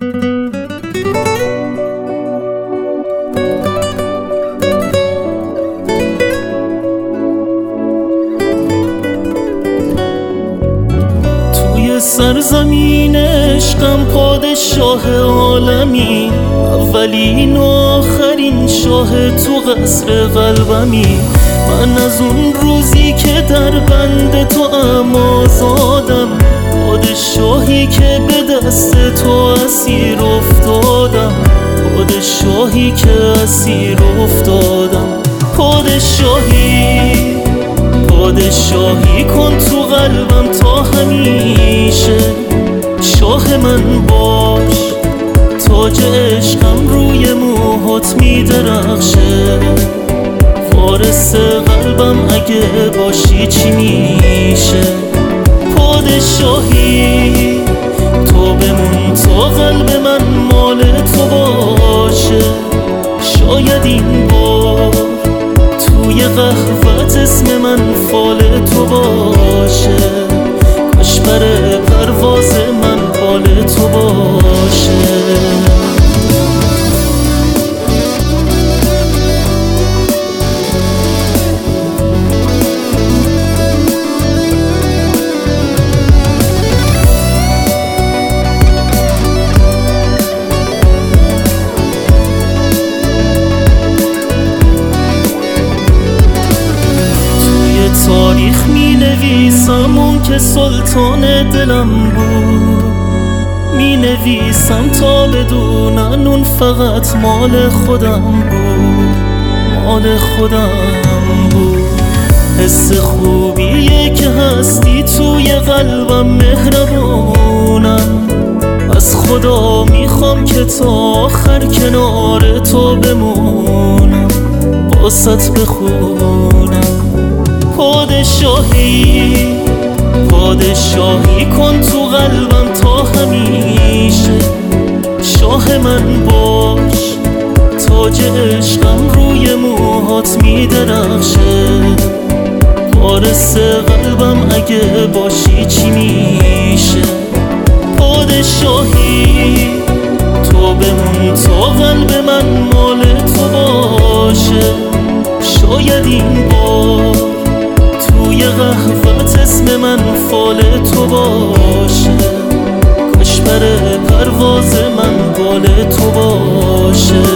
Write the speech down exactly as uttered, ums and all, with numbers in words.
توی سرزمین عشقم پادشاه عالمی، اولین و آخرین شاه تو قصر قلبمی. من از اون روزی که در بند تو ام آزادم، پادشاهی که به دست تو اسیر افتادم، پادشاهی که اسیر افتادم. پادشاهی پادشاهی کن تو قلبم تا همیشه، شاه من باش، تاج عشقم روی موهات میدرخشه. وارث قلبم اگه باشی چی میشه؟ پادشاهی تو بمون تا قلب من مال تو باشه. شاید این بار توی قهوت اسم من فال تو باشه، کاش بر پرواز من بال تو باشه. تاریخ می نویسم اون که سلطان دلم بود، می نویسم تا بدونن اون فقط مال خودم بود، مال خودم بود. حس خوبیه که هستی توی قلبم مهربونم، از خدا میخوام که تا آخر کنار تو بمونم، واسط بخونم. پادشاهی پادشاهی کن تو قلبم تا همیشه، شاه من باش، تاج عشقم روی موهات میدرخشه. وارث قلبم اگه باشی چی میشه؟ پادشاهی تو بمون تا قلب من مال تو باشه. شاید این بار توی قهوت اسم من فال تو باشه، کاش بر پرواز من بال تو باشه.